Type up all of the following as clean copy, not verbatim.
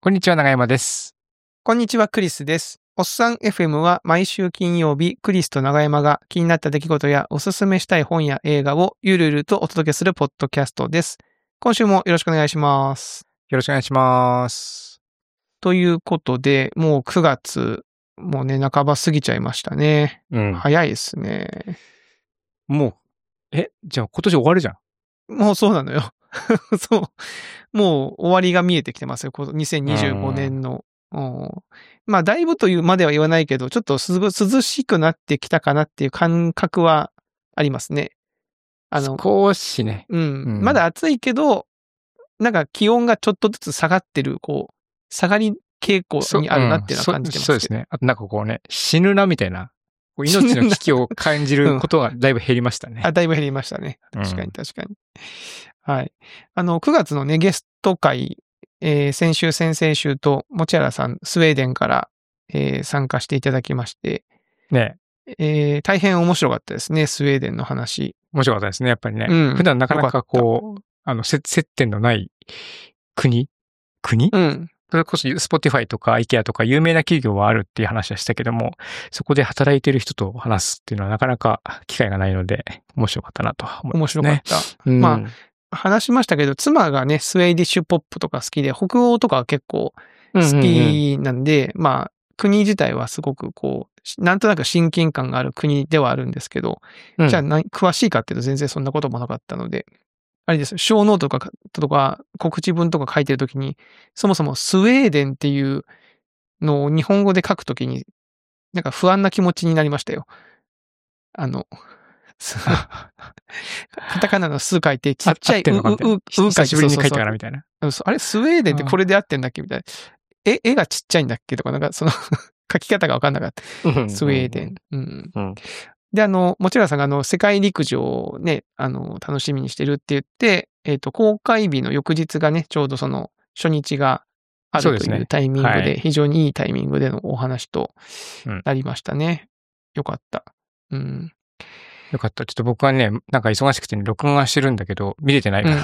こんにちは、長山です。 こんにちは、クリスです。おっさん FM は毎週金曜日、クリスと長山が気になった出来事やおすすめしたい本や映画をゆるゆるとお届けするポッドキャストです。今週もよろしくお願いします。 よろしくお願いします。 ということで、もう9月、もうね、半ば過ぎちゃいましたね。早いですね。 もう、じゃあ今年終わるじゃん。 もうそうなのよ。そう。もう終わりが見えてきてますよ。2025年の。まあ、だいぶというまでは言わないけど、ちょっと涼しくなってきたかなっていう感覚はありますね。 少しね。 まだ暑いけど、なんか気温がちょっとずつ下がってる、下がり傾向にあるなっていうのは感じてます。 そうですね。あとなんかこうね、死ぬなみたいな、命の危機を感じることがだいぶ減りましたね。 だいぶ減りましたね。確かに確かに。はい。9月のね、ゲスト会、先週、先々週と、持原さん、スウェーデンから、参加していただきまして、 ね。 大変面白かったですね、スウェーデンの話。 面白かったですね、やっぱりね。普段なかなか接点のない国それこそ Spotify とか IKEA とか有名な企業はあるっていう話はしたけども、そこで働いてる人と話すっていうのはなかなか機会がないので、面白かったなと思いますね。 面白かった。まあ、話しましたけど、妻がね、スウェーディッシュポップとか好きで、北欧とかは結構好きなんで、まあ、国自体はすごくなんとなく親近感がある国ではあるんですけど、じゃあ詳しいかっていうと全然そんなこともなかったので、あれです、小ノートとか告知文とか書いてるときに、そもそもスウェーデンっていうのを日本語で書くときに、なんか不安な気持ちになりましたよ。カタカナの数書いて、ちっちゃい久しぶりに書いたからみたいな。 あれ、スウェーデンってこれで合ってんだっけみたいな。絵がちっちゃいんだっけとか、なんかその書き方がわかんなかった。スウェーデン。で、持原さんが世界陸上をね、楽しみにしてるって言って、公開日の翌日がね、ちょうどその初日があるというタイミングで、非常にいいタイミングでのお話となりましたね。よかった。 よかった。ちょっと僕はね、なんか忙しくてね、録画してるんだけど、見れてないから。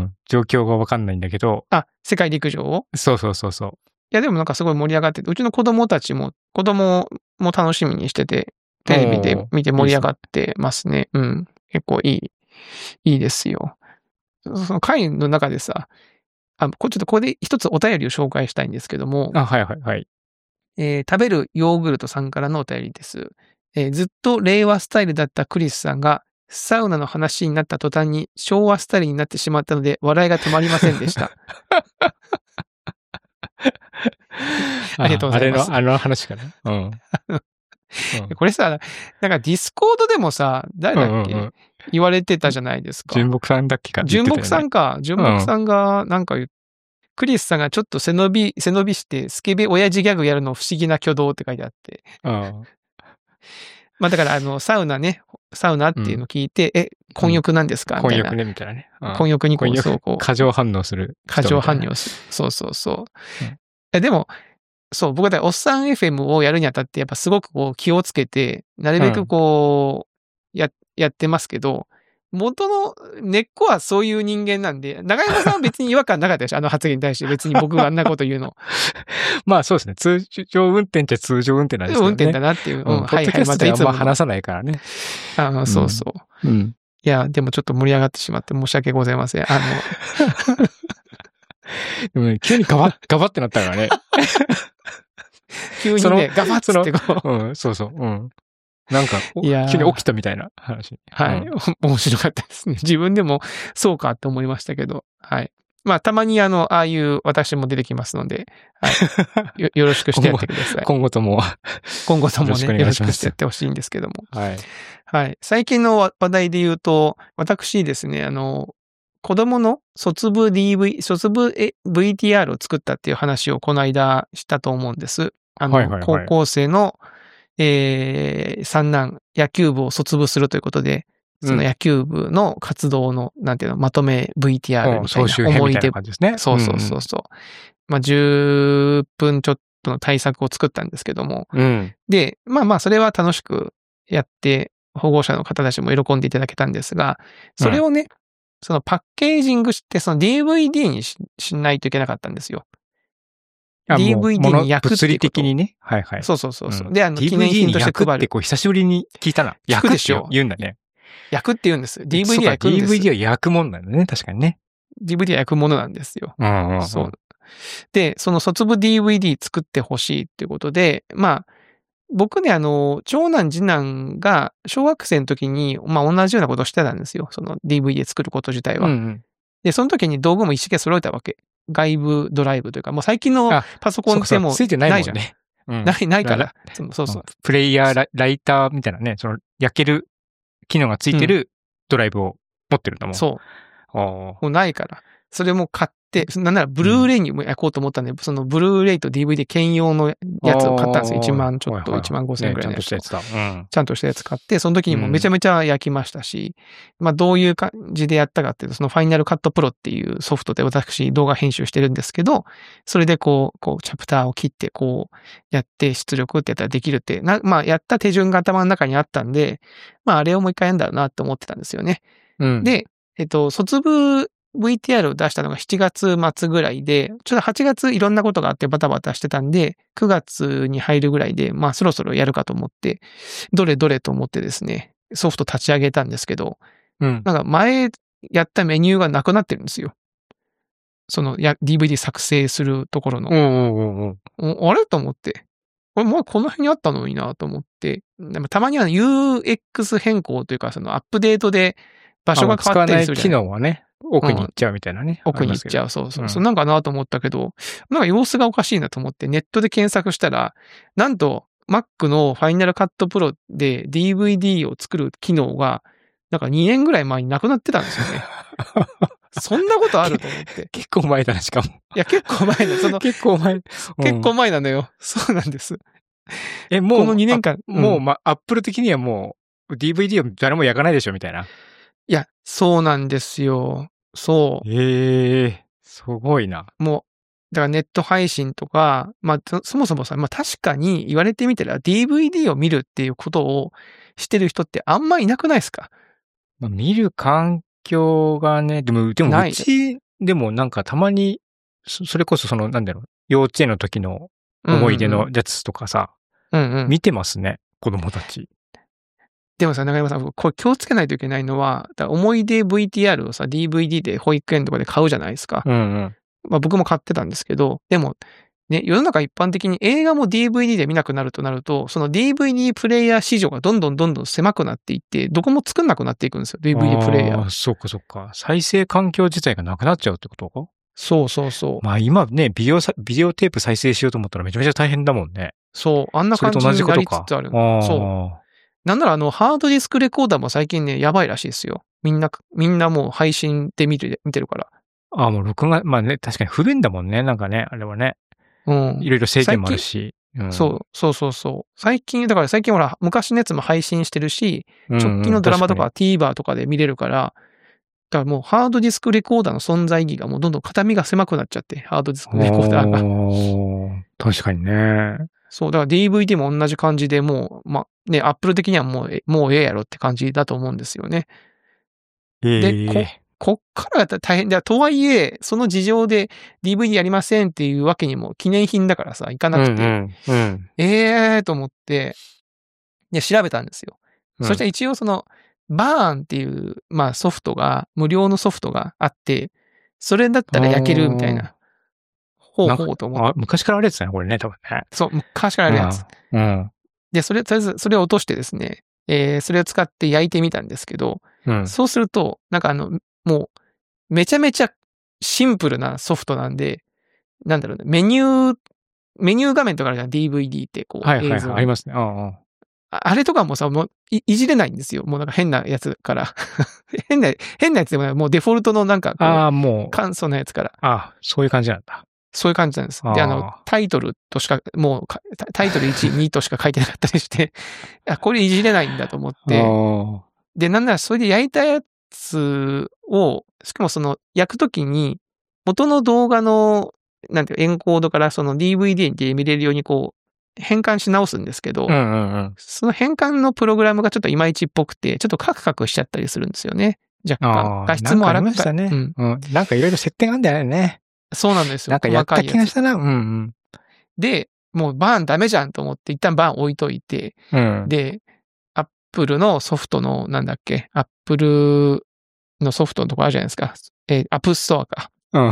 状況がわかんないんだけど。 世界陸上を？ そう。 いや、でもなんかすごい盛り上がってて、うちの子供も楽しみにしてて、テレビで見て盛り上がってますね。結構いいですよ。その会の中でさ、ちょっとここで一つお便りを紹介したいんですけども。 はい。 食べるヨーグルトさんからのお便りです。ずっと令和スタイルだったクリスさんが、サウナの話になった途端に昭和スタイルになってしまったので、笑いが止まりませんでした。ありがとうございます。 あの話かな。 これさ、なんかディスコードでもさ、誰だっけ、言われてたじゃないですか。 純木さんだっけか。 純木さんか。純木さんがなんかクリスさんがちょっと背伸びしてスケベ親父ギャグやるの不思議な挙動って書いてあって。まあだからサウナっていうのを聞いて、混浴なんですかみたいな。 混浴ね、みたいなね。 混浴に過剰反応する。 過剰反応する。そう。でも、そう、僕はおっさん FM をやるにあたってやっぱすごく気をつけて、なるべくやってますけど、元の根っこはそういう人間なんで、長山さんは別に違和感なかったでしょ、あの発言に対して別に僕があんなこと言うの。 まあそうですね。通常運転っちゃ通常運転なんですけどね。 運転だなっていう。 ポッドキャストであんま話さないからね。 そう。いや、でもちょっと盛り上がってしまって申し訳ございません。 でもね、急にガバってなったからね。 急にね、ガバッつってそう。なんか、急に起きたみたいな話。 はい。面白かったですね。自分でもそうかって思いましたけど。はい。まあ、たまにああいう私も出てきますので、はい。よろしくしてやってください。 今後ともね、よろしくしてやってほしいんですけども。 はい。 はい。最近の話題で言うと、私ですね、子供の卒部 VTR を作ったっていう話をこの間したと思うんです。高校生の三男、野球部を卒部するということで、その野球部の活動の、なんていうの、まとめ VTR みたいな思い出。そう。まあ、10分ちょっとの対策を作ったんですけども。で、まあ、それは楽しくやって、保護者の方たちも喜んでいただけたんですが、それをね、 そのパッケージングして、その DVD に しないといけなかったんですよ。DVD に焼くっていうこと。 物理的にね。はいはい。 そうそうそう。で、記念品として配る。 DVD に焼くってこう久しぶりに聞いたな。 焼くでしょ。 言うんだね。 焼くって言うんです。DVD は焼くんです。 DVD は焼くもんなんだね。確かにね。 DVD は焼くものなんですよ。 そう。 で、その卒部 DVD 作ってほしいっていうことで、まあ、僕ね、長男次男が小学生の時に、まあ同じようなことをしてたんですよ。その DVD 作ること自体は。で、その時に道具も一式揃えたわけ。外部ドライブというか、もう最近のパソコンってもうついてないじゃん。 ないから。そうそう。 プレイヤーライターみたいなね、その焼ける機能がついてるドライブを持ってるんだもん。 そう。もうないから。それも買って、なんならブルーレイにも焼こうと思ったんで、そのブルーレイと DVD 兼用のやつを買ったんですよ。1万ちょっと、1万5千円ぐらいのやつ。 ちゃんとしたやつだ。 ちゃんとしたやつ買って、その時にもめちゃめちゃ焼きましたし、まあどういう感じでやったかっていうと、そのファイナルカットプロっていうソフトで私動画編集してるんですけど、それでこうチャプターを切ってこうやって出力ってやったらできるって、まあやった手順が頭の中にあったんで、まああれをもう一回やんだろうなって思ってたんですよね。で、卒部VTR を出したのが7月末ぐらいで、ちょっと8月いろんなことがあってバタバタしてたんで、9月に入るぐらいで、まあそろそろやるかと思って、どれと思ってですね、ソフト立ち上げたんですけど、なんか前やったメニューがなくなってるんですよ。そのDVD 作成するところの。あれと思って。これもうこの辺にあったのになと思って。でもたまには UX 変更というか、そのアップデートで場所が変わったりするじゃない。 使わない機能はね、奥に行っちゃうみたいなね。 奥に行っちゃう。そう。なんかなと思ったけど、なんか様子がおかしいなと思ってネットで検索したら、なんと Mac の Final Cut Pro で DVD を作る機能が、なんか2年ぐらい前になくなってたんですよね。そんなことあると思って。 結構前だな、しかも。 いや、結構前だ。 結構前。 結構前なのよ。そうなんです。 もう、この2年間。もう、アップル的にはもう、DVD を誰も焼かないでしょ、みたいな。 いや、そうなんですよ。そう。 すごいな。 もう、だからネット配信とか、まあ、そもそもさ、まあ確かに言われてみたら DVD を見るっていうことをしてる人ってあんまいなくないですか？ 見る環境がね、でもうちでもなんかたまに、それこそなんだろう、幼稚園の時の思い出のやつとかさ、見てますね、子供たち。 でもさ、中山さん、これ気をつけないといけないのは、思い出 VTR をさ、DVD で保育園とかで買うじゃないですか。まあ僕も買ってたんですけど、でも、ね、世の中一般的に映画も DVD で見なくなるとなると、その DVD プレイヤー市場がどんどん狭くなっていって、どこも作んなくなっていくんですよ、DVD プレイヤー。 そっか。再生環境自体がなくなっちゃうってことか？ そう。 まあ今ね、ビデオテープ再生しようと思ったらめちゃめちゃ大変だもんね。 そう、あんな感じになりつつある。そう。なんならハードディスクレコーダーも最近ね、やばいらしいですよ。みんなもう配信で見てるから。 もう録画、まあね、確かに不便だもんね、なんかね、あれはね。いろいろ制限もあるし。 そう。最近ほら、昔のやつも配信してるし、直近のドラマとか TVer とかで見れるから、だからもうハードディスクレコーダーの存在意義がもうどんどん片身が狭くなっちゃって、ハードディスクレコーダーが。 確かにね。 そう、だから DVD も同じ感じでもう、まあね、Apple 的にはもうええやろって感じだと思うんですよね。で、こっからやったら大変だ。とはいえ、その事情で DVD やりませんっていうわけにも記念品だからさ、いかなくて。と思って、調べたんですよ。そしたら一応バーンっていう、まあソフトが、無料のソフトがあって、それだったら焼けるみたいな。ほうと思って。 昔からあるやつだね、これね、多分ね。 そう、昔からあるやつ。で、とりあえずそれを落としてですね、それを使って焼いてみたんですけど、そうすると、なんかもう、めちゃめちゃシンプルなソフトなんで、なんだろうね、メニュー画面とかあるじゃん、DVD ってこう、映像。 ありますね。 あれとかもさ、もういじれないんですよ。もうなんか変なやつから。変なやつでもない。もうデフォルトのなんかもう。 簡素なやつから。 そういう感じなんだ。 そういう感じなんです。で、タイトルとしか、もう、タイトル1、2としか書いてなかったりして、これいじれないんだと思って。で、なんならそれで焼いたやつを、しかも焼くときに、元の動画の、なんていうエンコードからDVD で見れるように変換し直すんですけど、その変換のプログラムがちょっといまいちっぽくて、ちょっとカクカクしちゃったりするんですよね。 若干。画質も荒くしたね。なんかいろいろ設定があるんだよね。 そうなんですよ。 なんかやった気がしたな。 で、もうバーンダメじゃんと思って一旦バーン置いといて、で、アップルのソフトの、なんだっけ、アップルのソフトのとこあるじゃないですか。アップストアか。ア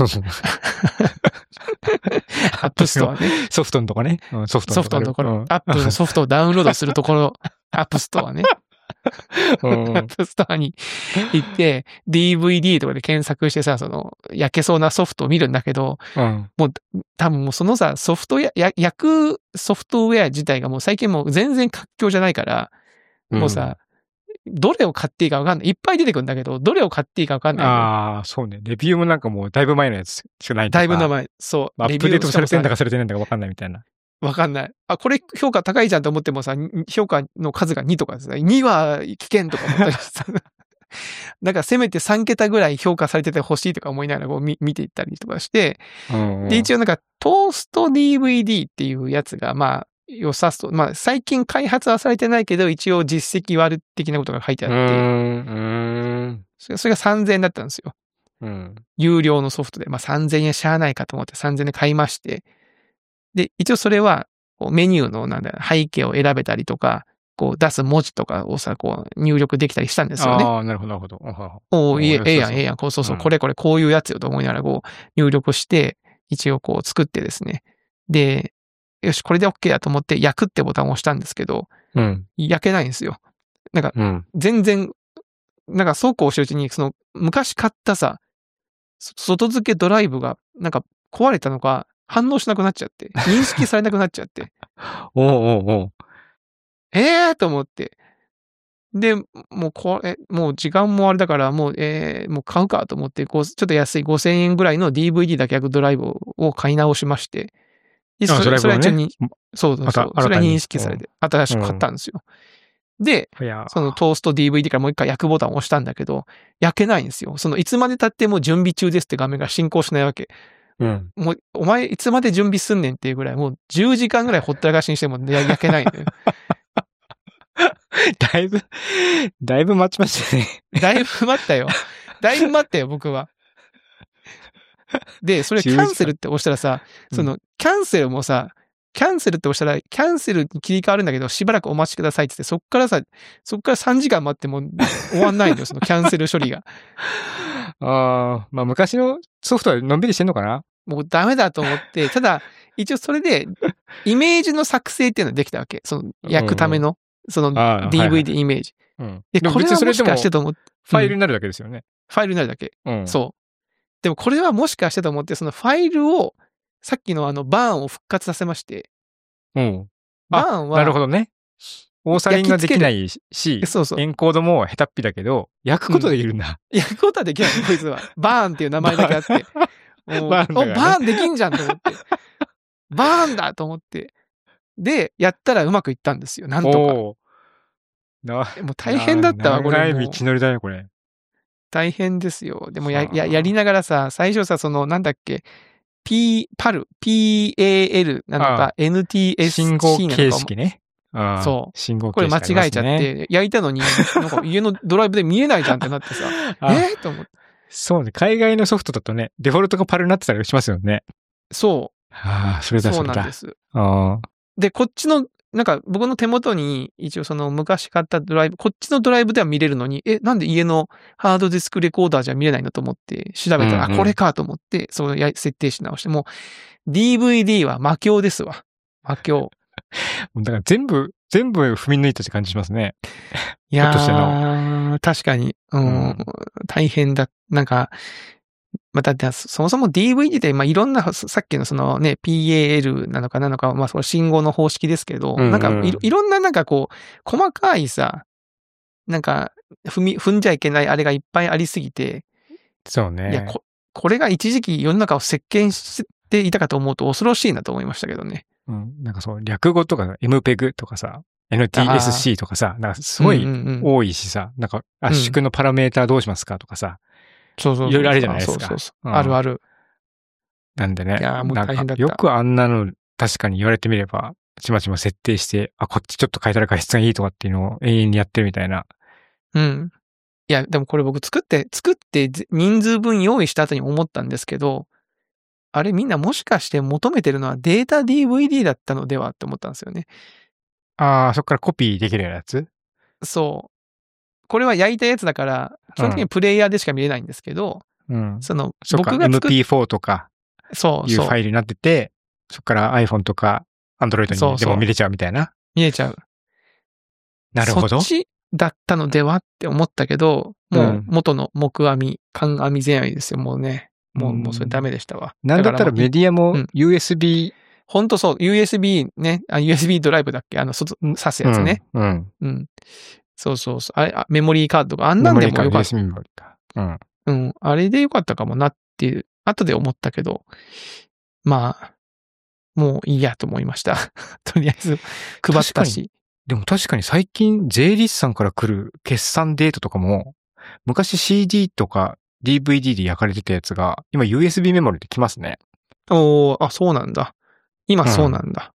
ップストアね。 ソフトのとこね。 ソフトのところ。アップルのソフトをダウンロードするところ、アップストアね。アップストアに行って、DVD とかで検索してさ、焼けそうなソフトを見るんだけど、もう、多分もうそのさ、焼くソフトウェア自体がもう最近もう全然活況じゃないから、もうさ、どれを買っていいかわかんない。いっぱい出てくるんだけど、どれを買っていいかわかんない。 ああ、そうね。レビューもなんかもうだいぶ前のやつしかないとか。 だいぶ前。そう。 アップデートされてんだかされてないんだかわかんないみたいな。 わかんない。これ評価高いじゃんと思ってもさ、評価の数が2とかさ、2は危険とか思ったりさ。なんかせめて3桁ぐらい評価されててほしいとか思いながらこう見ていったりとかして、で、一応なんかトースト DVD っていうやつがまあ良さそう。まあ最近開発はされてないけど一応実績はある的なことが書いてあって、それが3000円だったんですよ。有料のソフトで、まあ3000円しゃあないかと思って3000円で買いまして、で、一応それはメニューの背景を選べたりとか、こう出す文字とかをさ、こう入力できたりしたんですよね。 ああ、なるほど、なるほど。 ええやん、ええやん。これこういうやつよと思いながらこう入力して、一応こう作ってですね。で、よし、これで OK だと思って焼くってボタンを押したんですけど、焼けないんですよ。なんか、全然、なんかそうこうしてるうちに、昔買ったさ、外付けドライブが、なんか壊れたのか、反応しなくなっちゃって、認識されなくなっちゃって。と思って。で、もうもう時間もあれだから、もう買うかと思って、ちょっと安い5000円ぐらいの DVD だけ焼くドライブを買い直しまして。それは一応に、そう。それは認識されて、新しく買ったんですよ。で、そのトースト DVD からもう一回焼くボタンを押したんだけど、焼けないんですよ。いつまで経っても準備中ですって画面が進行しないわけ。もう、お前いつまで準備すんねんっていうぐらい、もう10時間ぐらいほったらかしにしても焼けないのよ。 だいぶ待ちましたね。 だいぶ待ったよ。僕は。で、それキャンセルって押したらさ、キャンセルもさ、キャンセルって押したら、キャンセルに切り替わるんだけど、しばらくお待ちくださいって言って、そっから3時間待っても終わんないのよ、そのキャンセル処理が。 まあ昔のソフトはのんびりしてんのかな？ もうダメだと思って、ただ、一応それで、イメージの作成っていうのができたわけ。焼くための、DVD イメージ。で、これはもしかしてと思って。 ファイルになるだけですよね。 ファイルになるだけ。そう。でもこれはもしかしてと思って、そのファイルを、さっきのバーンを復活させまして。バーンは、 なるほどね。オーサリングができないし、エンコードも下手っぴだけど、焼くことできるんだ。 焼くことはできないこいつは。バーンっていう名前だけあって。バーンできんじゃんと思って。バーンだと思って。で、やったらうまくいったんですよ。なんとか。もう大変だったわ、これ。 長い道のりだね、これ。 大変ですよ。でもやりながらさ、最初さ、なんだっけ、PAL なのか、NTSC 信号形式ね。 そう。 信号形式。これ間違えちゃって、焼いたのに、なんか家のドライブで見えないじゃんってなってさ、と思って。 そうね。海外のソフトだとね、デフォルトがパルになってたりしますよね。 そう。 それだ。 そうなんです。で、こっちの、なんか僕の手元に一応昔買ったドライブ、こっちのドライブでは見れるのに、なんで家のハードディスクレコーダーじゃ見れないのと思って調べたら、これかと思って、設定し直して、もう DVD は魔境ですわ。魔境。 だから全部踏み抜いたって感じしますね。 いやー、確かに、大変だ。なんか、だってそもそも DVD で、いろんな、さっきのPAL なのか、その信号の方式ですけど、なんかいろんな細かいさ、なんか、踏んじゃいけないあれがいっぱいありすぎて、 そうね。 いや、これが一時期世の中を席巻していたかと思うと恐ろしいなと思いましたけどね。 なんか略語とか、MPEG とかさ、NTSC とかさ、なんかすごい多いしさ、なんか圧縮のパラメータどうしますかとかさ、いろいろあるじゃないですか。 あるある。 なんでね。 いやもう大変だった。 よくあんなの確かに言われてみれば、ちまちま設定して、こっちちょっと変えたら画質がいいとかっていうのを永遠にやってるみたいな。 いや、でもこれ僕作って人数分用意した後に思ったんですけど、あれみんなもしかして求めてるのはデータ DVD だったのではって思ったんですよね。 ああ、そっからコピーできるようなやつ？ そう。これは焼いたやつだから、基本的にプレイヤーでしか見れないんですけど、 うん。 その、 僕がMP4 とか、いうファイルになってて、そっから iPhone とか Android にでも見れちゃうみたいな。 見れちゃう。 なるほど。 そっちだったのではって思ったけど、もう元の木編み、缶編み前編みですよ、もうね。もうそれダメでしたわ。 なんだったらメディアも USB、 ほんとそう、USB ね、USB ドライブだっけ挿すやつね。うん。そうそうそう。あれ、メモリーカードとか、あんなんでもよかった。 メモリーか。 うん。あれでよかったかもなっていう、後で思ったけど、まあ、もういいやと思いました。とりあえず、配ったし。 でも確かに最近、税理士さんから来る決算データとかも、昔 CD とか DVD で焼かれてたやつが、今 USB メモリで来ますね。 そうなんだ。今そうなんだ。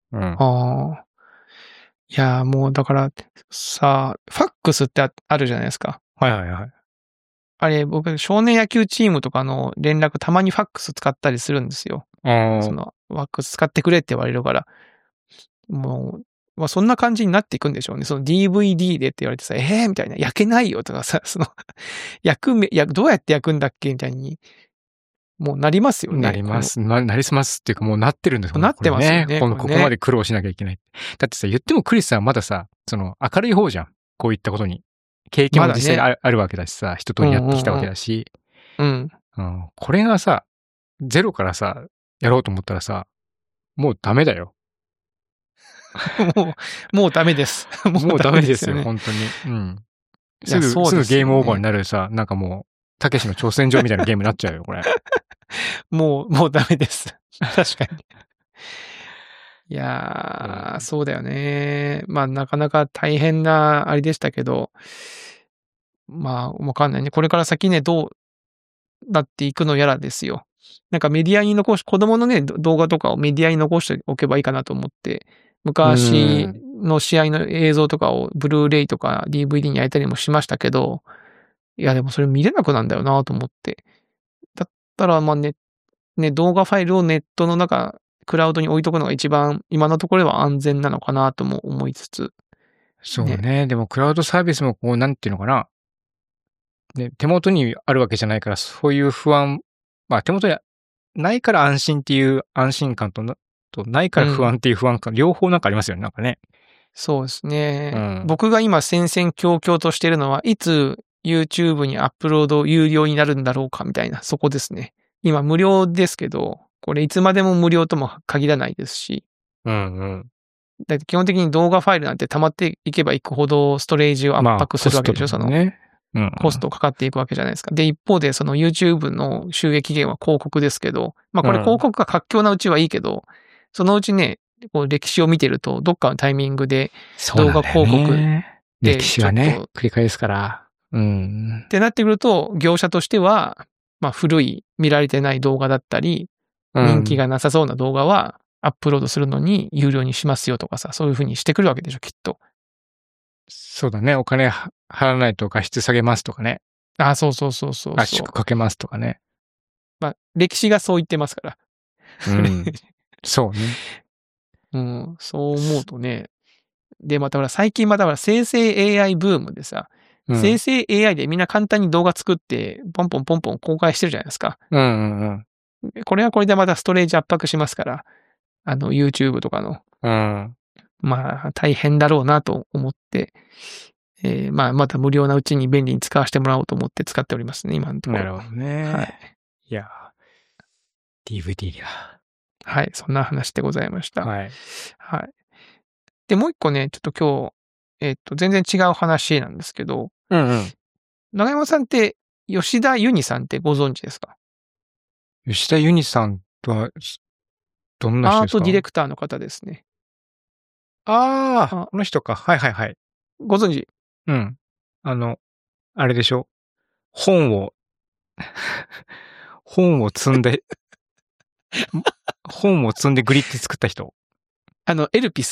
いやもうだからさ、ファックスってあるじゃないですか。 はいはいはい。 あれ、僕、少年野球チームとかの連絡たまにファックス使ったりするんですよ。ファックス使ってくれって言われるから。もう、まあそんな感じになっていくんでしょうね。その DVD でって言われてさ、みたいな、焼けないよとかさ、どうやって焼くんだっけみたいに、もうなりますよね。 なります。なりすますっていうかもうなってるんですよね。 なってますよね。 ここまで苦労しなきゃいけない。だってさ、言ってもクリスさんはまださ、明るい方じゃん。こういったことに。経験も実際にあるわけだしさ、一通りやってきたわけだし。これがさ、ゼロからさ、やろうと思ったらさ、もうダメだよ。 もうダメです。 もうダメですよ、本当に。すぐゲームオーバーになるさ、なんかもう、たけしの挑戦状みたいなゲームになっちゃうよ、これ。 もうダメです。確かに。いやー、そうだよね。まあ、なかなか大変な、あれでしたけど、まあ、わかんないね。これから先ね、どうなっていくのやらですよ。なんかメディアに子供のね、動画とかをメディアに残しておけばいいかなと思って、昔の試合の映像とかをブルーレイとか DVD に焼いたりもしましたけど、いやでもそれ見れなくなんだよなと思って。だったら、まあね、動画ファイルをネットの中、クラウドに置いとくのが一番今のところは安全なのかなとも思いつつ。 そうね。でもクラウドサービスもこう、なんていうのかな。ね、手元にあるわけじゃないから、そういう不安、まあ手元にないから安心っていう安心感とないから不安っていう不安感、両方なんかありますよね、なんかね。 そうですね。僕が今戦々恐々としているのは、いつ YouTube にアップロード有料になるんだろうかみたいな、そこですね。今無料ですけど、これいつまでも無料とも限らないですし。だって基本的に動画ファイルなんて溜まっていけばいくほどストレージを圧迫するわけでしょ、コストかかっていくわけじゃないですか。で、一方でその YouTube の収益源は広告ですけど、まあこれ広告が活況なうちはいいけど、そのうちね、こう歴史を見てると、どっかのタイミングで動画広告で歴史はね、繰り返すから。 ってなってくると、業者としては、まあ古い見られてない動画だったり、人気がなさそうな動画はアップロードするのに有料にしますよとかさ、そういう風にしてくるわけでしょ、きっと。 そうだね。お金払わないと画質下げますとかね。 そう。圧縮かけますとかね。 まあ、歴史がそう言ってますから。 そうね。 そう思うとね。で、またほら、最近またほら、生成 AI ブームでさ、生成 AI でみんな簡単に動画作って、ポンポン公開してるじゃないですか。これはこれでまたストレージ圧迫しますから、YouTube とかの。まあ、大変だろうなと思って、まあ、また無料なうちに便利に使わせてもらおうと思って使っておりますね、今のところ。 なるほどね。はい。いや、DVD だ。 はい、そんな話でございました。 はい。 はい。で、もう一個ね、ちょっと今日、全然違う話なんですけど、長山さんって、吉田ユニさんってご存知ですか？ 吉田ユニさんとは、どんな人ですか？ アートディレクターの方ですね。 この人か。はい。 ご存知？ あれでしょ。本を積んで、本を積んでグリって作った人。 エルピス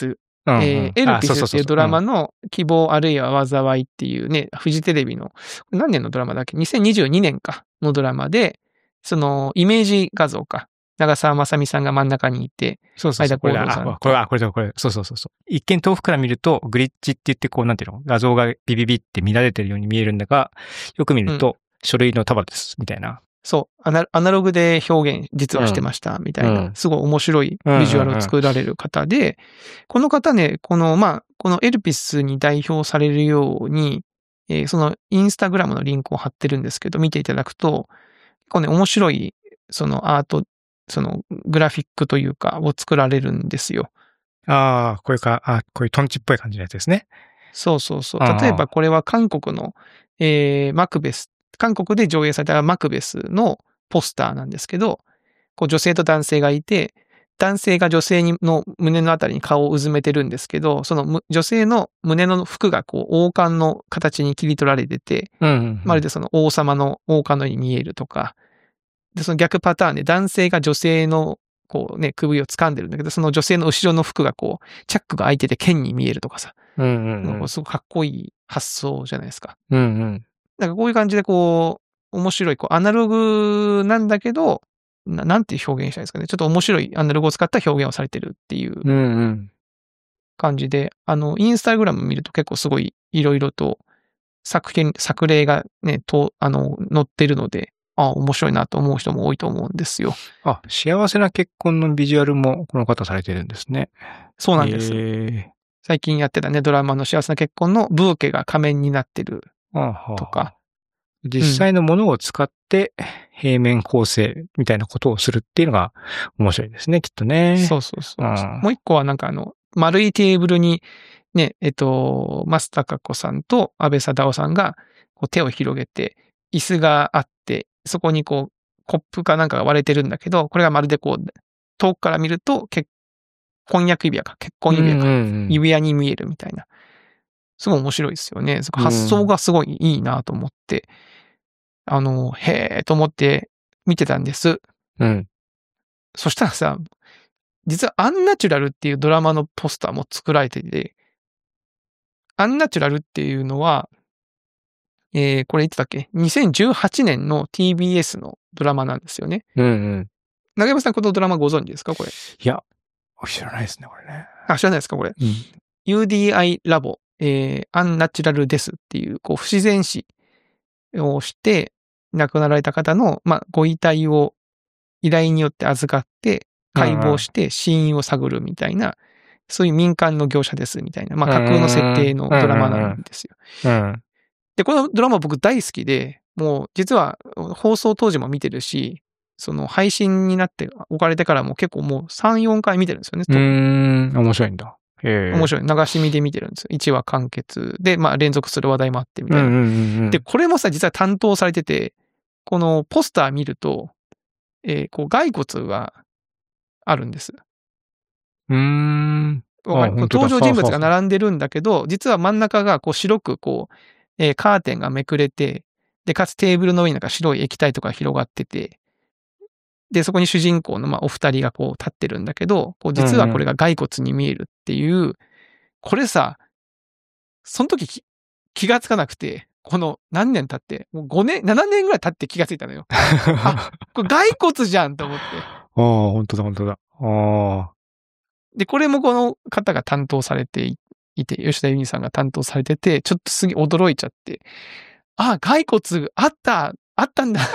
エルピスっていうドラマの希望あるいは災いっていうね、フジテレビの、何年のドラマだっけ ?2022 年かのドラマで、そのイメージ画像か。長澤まさみさんが真ん中にいて、 そうそうそう。これ、そうそうそう。一見遠くから見ると、グリッチって言ってこう、なんていうの画像がビビビって乱れてるように見えるんだが、よく見ると、書類の束です、みたいな。 そう。アナログで表現実はしてました、みたいな。すごい面白いビジュアルを作られる方で、この方ね、このエルピスに代表されるように、そのインスタグラムのリンクを貼ってるんですけど、見ていただくと、結構ね、面白い、そのアート、そのグラフィックというか、を作られるんですよ。 ああ、こういうトンチっぽい感じのやつですね。 そうそうそう。例えばこれは韓国の、マクベス、韓国で上映されたマクベスのポスターなんですけど、こう女性と男性がいて、男性が女性の胸のあたりに顔をうずめてるんですけど、その女性の胸の服がこう王冠の形に切り取られてて、まるでその王様の王冠のように見えるとか、で、その逆パターンで男性が女性のこうね、首を掴んでるんだけど、その女性の後ろの服がこう、チャックが開いてて剣に見えるとかさ。すごくかっこいい発想じゃないですか。なんかこういう感じでこう、面白い、こう、アナログなんだけど、なんていう表現したいですかね。ちょっと面白いアナログを使った表現をされてるっていう感じで、インスタグラム見ると結構すごいいろいろと作例がね、載ってるので、面白いなと思う人も多いと思うんですよ。 幸せな結婚のビジュアルもこの方されてるんですね。 そうなんです。最近やってたね、ドラマの幸せな結婚のブーケが仮面になってるとか。 実際のものを使って平面構成みたいなことをするっていうのが面白いですね、きっとね。 そうそうそう。もう一個はなんか丸いテーブルにね、増田華子さんと安倍貞夫さんがこう手を広げて、椅子があって、そこにこう、コップかなんかが割れてるんだけど、これがまるでこう、遠くから見ると、結婚指輪か、指輪に見えるみたいな。すごい面白いですよね。発想がすごいいいなと思って、へーと思って見てたんです。そしたらさ、実はアンナチュラルっていうドラマのポスターも作られていて、アンナチュラルっていうのは、これ言ってたっけ ?2018 年の TBS のドラマなんですよね。長山さんこのドラマご存知ですかこれ。 いや、知らないですね、これね。 知らないですかこれ。UDI ラボ、アンナチュラルデスっていう、こう、不自然死をして、亡くなられた方の、ご遺体を依頼によって預かって、解剖して死因を探るみたいな、そういう民間の業者ですみたいな、架空の設定のドラマなんですよ。で、このドラマ僕大好きで、もう実は放送当時も見てるし、その配信になって置かれてからも結構もう3、4回見てるんですよね。 面白いんだ。 面白い。流し見で見てるんですよ。1話完結で、連続する話題もあってみたいな。で、これもさ、実は担当されてて、このポスター見ると、こう、骸骨があるんです。登場人物が並んでるんだけど、実は真ん中がこう白くこう、カーテンがめくれて、で、かつテーブルの上になんか白い液体とか広がってて、で、そこに主人公のお二人がこう立ってるんだけど、こう実はこれが骸骨に見えるっていう、これさ、その時気がつかなくて、この何年経って、もう5年、7年ぐらい経って気がついたのよ。これ骸骨じゃんと思って。 本当だ。 で、これもこの方が担当されていて、吉田由美さんが担当されてて、ちょっとすげえ驚いちゃって、骸骨あったんだ。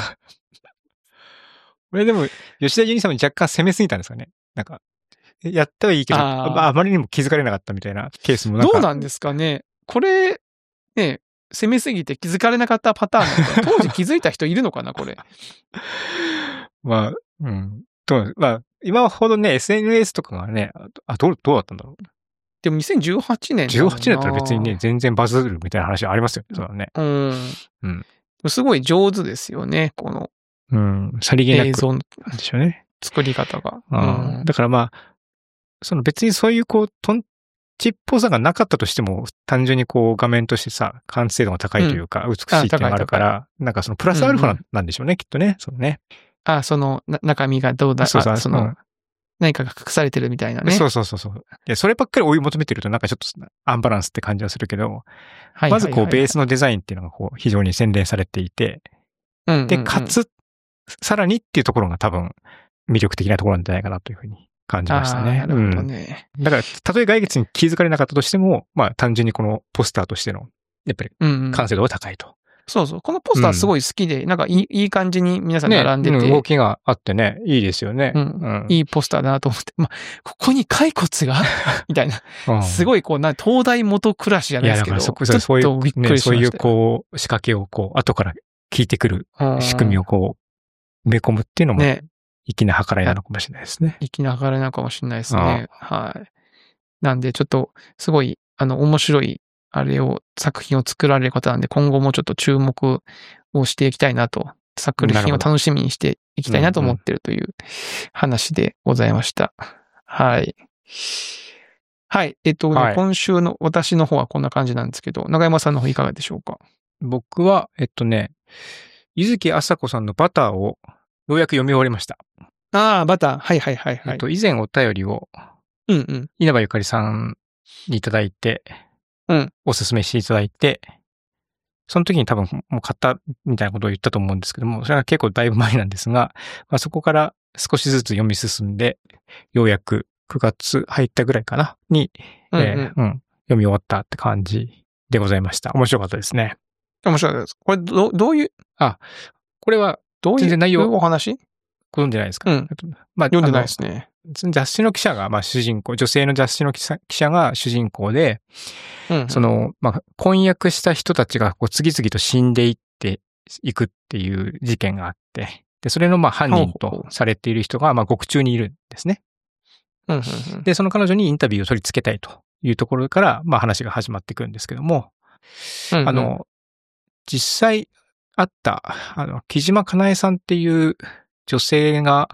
これでも、吉田由美さんも若干攻めすぎたんですかね。なんか、やったはいいけど、あまりにも気づかれなかったみたいなケースもなんか。 どうなんですかね。これ、ね、攻めすぎて気づかれなかったパターンなんか、当時気づいた人いるのかな、これ。 今ほどね、SNS とかがね、どうだったんだろう。 でも2018年 18年だったら別にね、全然バズるみたいな話ありますよね、そうだね。 すごい上手ですよね、この。 さりげなく。映像なんでしょうね。 作り方が。 だからその別にそういうこう、トンチっぽさがなかったとしても、単純にこう画面としてさ、完成度が高いというか、美しいっていうのがあるから、なんかそのプラスアルファなんでしょうね、きっとね。そうね。 その中身がどうだ、 何かが隠されてるみたいなね。 そう。で、そればっかり追い求めてるとなんかちょっとアンバランスって感じはするけど、まずこうベースのデザインっていうのがこう非常に洗練されていて、で、かつ、さらにっていうところが多分魅力的なところなんじゃないかなというふうに感じましたね。 なるほどね。 だから、たとえ外月に気づかれなかったとしても、まあ単純にこのポスターとしての、やっぱり完成度が高いと。 そう。このポスターすごい好きで、なんかいい感じに皆さん並んでて。 動きがあってね、いいですよね。 いいポスターだなと思って。まあ、ここに骸骨がみたいな。すごいこう、東大元暮らしじゃないですけど。いや、だからそういう、びっくりしました。そういうこう、仕掛けをこう、後から聞いてくる仕組みをこう、埋め込むっていうのも、粋な計らいなのかもしれないですね。 粋な計らいなのかもしれないですね。はい。なんで、ちょっと、すごい、面白い、作品を作られる方なんで、今後もちょっと注目をしていきたいなと、作品を楽しみにしていきたいなと思ってるという話でございました。はい。はい。今週の私の方はこんな感じなんですけど、永山さんの方いかがでしょうか？ 僕は、柚木麻子さんのバターをようやく読み終わりました。 ああ、バター。はい。 以前お便りを、稲葉ゆかりさんにいただいて、おすすめしていただいて、その時に多分もう買ったみたいなことを言ったと思うんですけども、それは結構だいぶ前なんですが、まあ、そこから少しずつ読み進んで、ようやく9月入ったぐらいかなに、読み終わったって感じでございました。面白かったですね。 面白かったです。これどういう、 これは全然内容お話ご存じないですか？ まあ、読んでないですね。 雑誌の記者が、まあ主人公、女性の雑誌の記者が主人公で、まあ、婚約した人たちがこう次々と死んでいっていくっていう事件があって、で、それのまあ犯人とされている人がまあ獄中にいるんですね。で、その彼女にインタビューを取り付けたいというところから、まあ話が始まっていくんですけども、実際あった、木島かなえさんっていう女性が、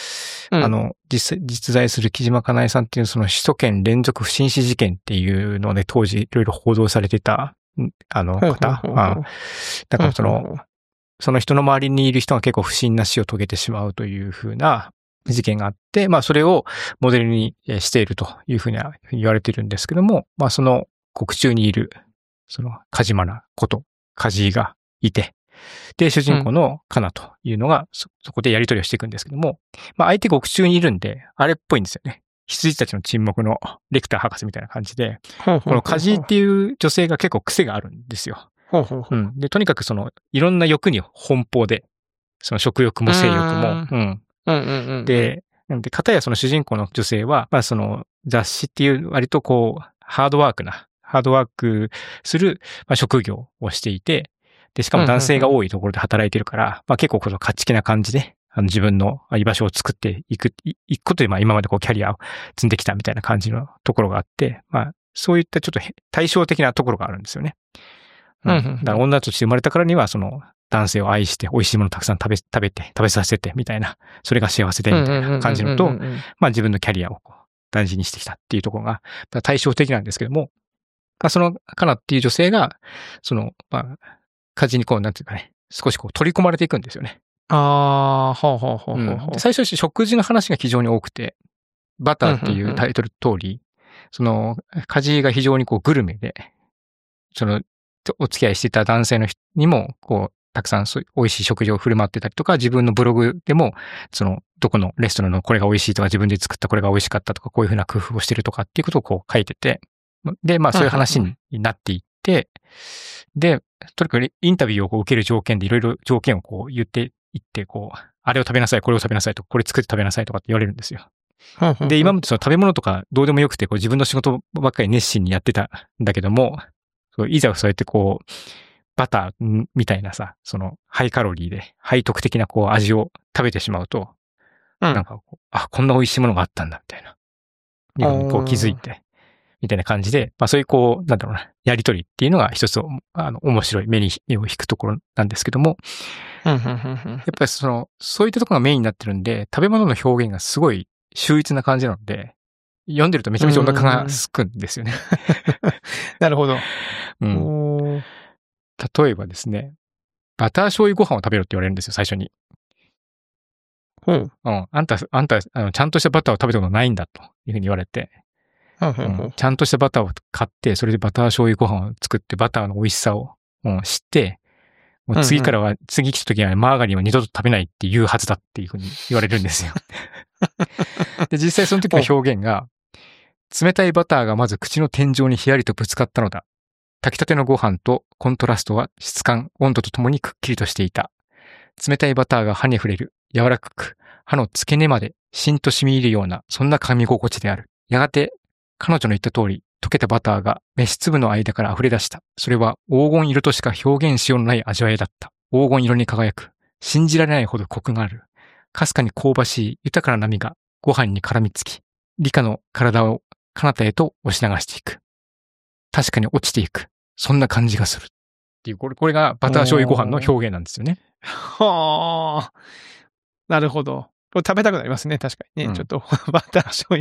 実在する木島かなえさんっていうその首都圏連続不審死事件っていうので当時いろいろ報道されてた、方。だからその人の周りにいる人が結構不審な死を遂げてしまうというふうな事件があって、まあそれをモデルにしているというふうには言われているんですけども、まあその獄中にいる、その梶間梶井がいて、で、主人公のカナというのが、そこでやり取りをしていくんですけども、まあ相手獄中にいるんで、あれっぽいんですよね。羊たちの沈黙のレクター博士みたいな感じで、この梶井っていう女性が結構癖があるんですよ。で、とにかくいろんな欲に奔放で、その食欲も性欲も、で、片やその主人公の女性は、まあ雑誌っていう割とこう、ハードワークする、まあ、職業をしていて、で、しかも男性が多いところで働いてるから、まあ結構この勝ち気な感じで、自分の居場所を作っていくことで、まあ今までこうキャリアを積んできたみたいな感じのところがあって、まあそういったちょっと対照的なところがあるんですよね。だから女として生まれたからには、その男性を愛して美味しいものをたくさん食べさせてみたいな、それが幸せでみたいな感じのと、まあ自分のキャリアをこう大事にしてきたっていうところが対照的なんですけども、そのカナっていう女性が、まあ、家事にこう、なんていうかね、少しこう取り込まれていくんですよね。最初食事の話が非常に多くて、バターっていうタイトル通り、家事が非常にこうグルメで、お付き合いしていた男性の人にも、こう、たくさん美味しい食事を振る舞ってたりとか、自分のブログでも、どこのレストランのこれが美味しいとか、自分で作ったこれが美味しかったとか、こういうふうな工夫をしてるとかっていうことをこう書いてて、で、まあそういう話になっていって、で、とにかくインタビューをこう受ける条件でいろいろ条件をこう言っていって、こう、あれを食べなさい、これを食べなさいとか、これ作って食べなさいとかって言われるんですよ。で、今までその食べ物とかどうでもよくて、こう自分の仕事ばっかり熱心にやってたんだけども、いざそうやってこう、バターみたいなさ、ハイカロリーで背徳的なこう味を食べてしまうと、なんかこう、こんな美味しいものがあったんだ、みたいな。こう気づいて、みたいな感じで、まあそういうこう、なんだろうな、やりとりっていうのが一つ面白い目を引くところなんですけども、やっぱりそういったところがメインになってるんで、食べ物の表現がすごい秀逸な感じなので、読んでるとめちゃめちゃお腹がすくんですよね。 なるほど。 例えばですね、バター醤油ご飯を食べろって言われるんですよ、最初に。 うん。 あんた、ちゃんとしたバターを食べたことないんだというふうに言われて、ちゃんとしたバターを買って、それでバター醤油ご飯を作ってバターの美味しさを、知って、もう次からは、次来た時はマーガリンを二度と食べないって言うはずだっていうふうに言われるんですよ。で、実際その時の表現が、冷たいバターがまず口の天井にヒヤリとぶつかったのだ。炊きたてのご飯とコントラストは質感、温度とともにくっきりとしていた。冷たいバターが歯に触れる、柔らかく、歯の付け根までしんと染み入るような、そんな噛み心地である。やがて、彼女の言った通り、溶けたバターが飯粒の間から溢れ出した。それは黄金色としか表現しようのない味わいだった。黄金色に輝く。信じられないほどコクがある。かすかに香ばしい豊かな波がご飯に絡みつき、理科の体を彼方へと押し流していく。確かに落ちていく。そんな感じがする。っていう、これがバター醤油ご飯の表現なんですよね。 はあ。なるほど。これ食べたくなりますね、確かにね。ちょっと、バター醤油。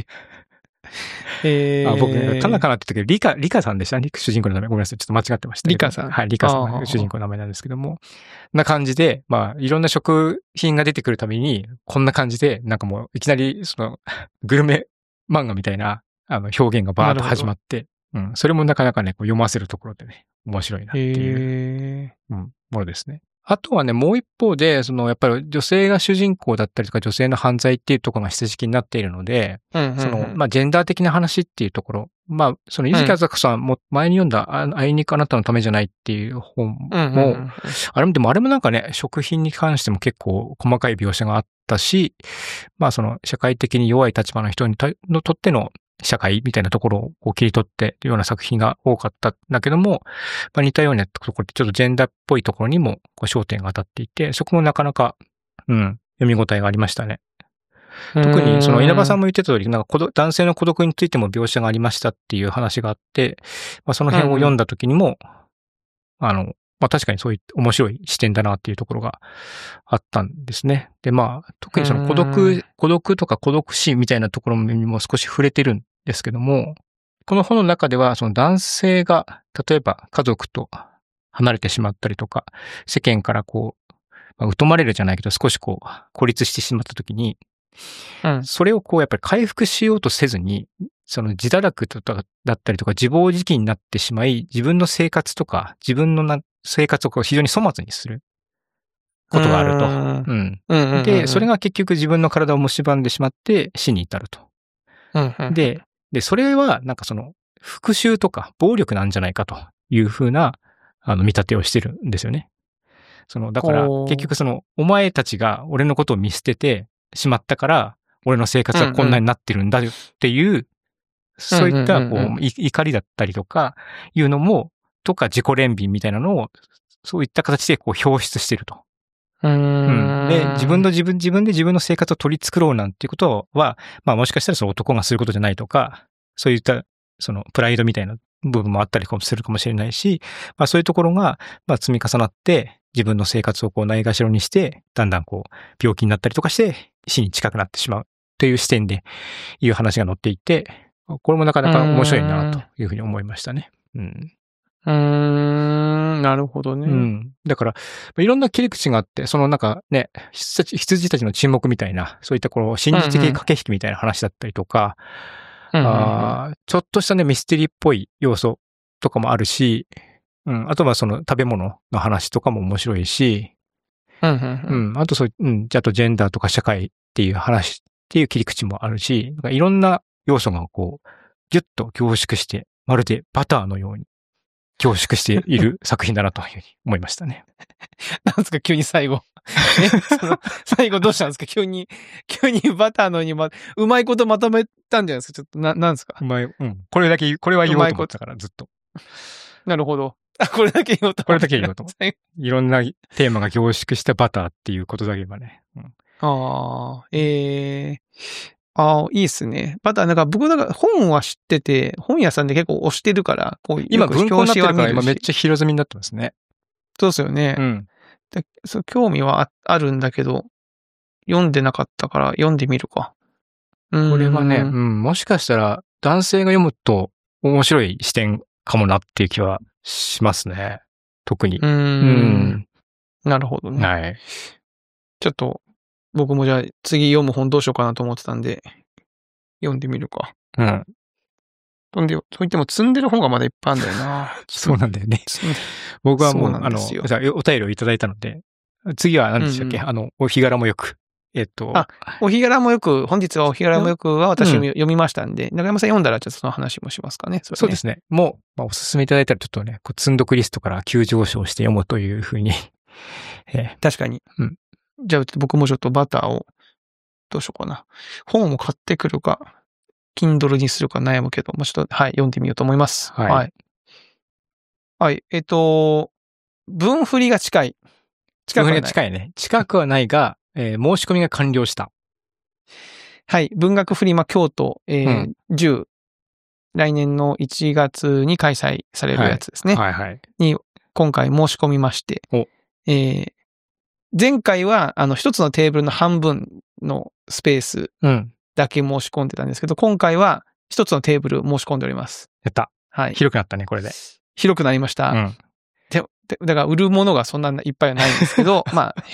僕、カナカナって言ったけど、リカさんでしたね。主人公の名前。ごめんなさい。ちょっと間違ってました。 リカさん。 はい、リカさんが主人公の名前なんですけども。な感じで、いろんな食品が出てくるたびに、こんな感じで、なんかもう、いきなり、グルメ漫画みたいな、表現がバーッと始まって、それもなかなかね、こう読ませるところでね、面白いなっていう、ものですね。あとはね、もう一方で、やっぱり女性が主人公だったりとか、女性の犯罪っていうところが筆式になっているので、ジェンダー的な話っていうところ、ゆずきあざこさんも前に読んだ、あいにくあなたのためじゃないっていう本も、あれもなんかね、食品に関しても結構細かい描写があったし、社会的に弱い立場の人にとっての社会みたいなところをこう切り取っているような作品が多かったんだけども、似たようなところってちょっとジェンダーっぽいところにもこう焦点が当たっていて、そこもなかなか、読み応えがありましたね。特に稲葉さんも言ってた通り、なんか男性の孤独についても描写がありましたっていう話があって、その辺を読んだ時にも、確かにそういう面白い視点だなっていうところがあったんですね。で、特に孤独とか孤独死みたいなところにも少し触れてるんですけども、この本の中では男性が例えば家族と離れてしまったりとか、世間から疎まれるじゃないけど少し孤立してしまった時に、それをやっぱり回復しようとせずに、自堕落だったりとか自暴自棄になってしまい、自分の生活とか自分の生活を非常に粗末にすることがあると。で、それが結局自分の体を蝕んでしまって死に至ると。で、それはなんか復讐とか暴力なんじゃないかというふうな見立てをしてるんですよね。だから結局お前たちが俺のことを見捨ててしまったから、俺の生活はこんなになってるんだよっていう、そういった怒りだったりとかいうのも、とか自己憐憫みたいなのを、そういった形で表出してると。で、自分で自分の生活を取り繕うなんていうことは、もしかしたら男がすることじゃないとか、そういったプライドみたいな部分もあったりするかもしれないし、そういうところが、積み重なって、自分の生活をないがしろにして、だんだん病気になったりとかして、死に近くなってしまうという視点でいう話が載っていて、これもなかなか面白いなというふうに思いましたね。 なるほどね。 だから、いろんな切り口があって、なんかね、羊たちの沈黙みたいな、そういった心理的駆け引きみたいな話だったりとか、ちょっとしたね、ミステリーっぽい要素とかもあるし、あとは食べ物の話とかも面白いし、あとあとジェンダーとか社会っていう話っていう切り口もあるし、いろんな要素がギュッと凝縮して、まるでバターのように凝縮している作品だなというふうに思いましたね。 なんですか、急に最後。最後どうしたんですか、急にバターのようにうまいことまとめたんじゃないですか、ちょっと、なんですか。 これは言おうと思ったから、ずっと。 なるほど。これだけ言おうと思った。 いろんなテーマが凝縮したバターっていうことだけ言えばね。 いいっすね。バター、なんか僕本は知ってて、本屋さんで結構推してるから、 今文庫になってるから今めっちゃ広積みになってますね。 そうですよね。興味はあるんだけど、読んでなかったから読んでみるか。 これはね、もしかしたら男性が読むと面白い視点かもなっていう気はしますね。特に。 なるほどね。 はい。 ちょっと僕もじゃあ次読む本どうしようかなと思ってたんで、読んでみるか。 うん。 といっても積んでる本がまだいっぱいあるんだよな。 そうなんだよね。僕はもう、お便りをいただいたので、次は何でしたっけ、お日柄もよく。 お日柄もよく、本日はお日柄もよくは私読みましたんで、中山さん読んだらちょっとその話もしますかね。 そうですね。もう、おすすめいただいたらちょっとね、積んどくリストから急上昇して読むというふうに。 確かに。じゃあ僕もちょっとバターを、どうしようかな。本を買ってくるか、Kindle にするか悩むけど、ちょっと、はい、読んでみようと思います。はい。はい。分振りが近い。 分振りが近いね。近くはないが、申し込みが完了した。 はい。文学フリマ京都、10、来年の1月に開催されるやつですね。 はいはい。 に、今回申し込みまして、前回は、一つのテーブルの半分のスペースだけ申し込んでたんですけど、今回は一つのテーブル申し込んでおります。 やった。 はい。 広くなったね、これで。 広くなりました。だから売るものがそんないっぱいはないんですけど、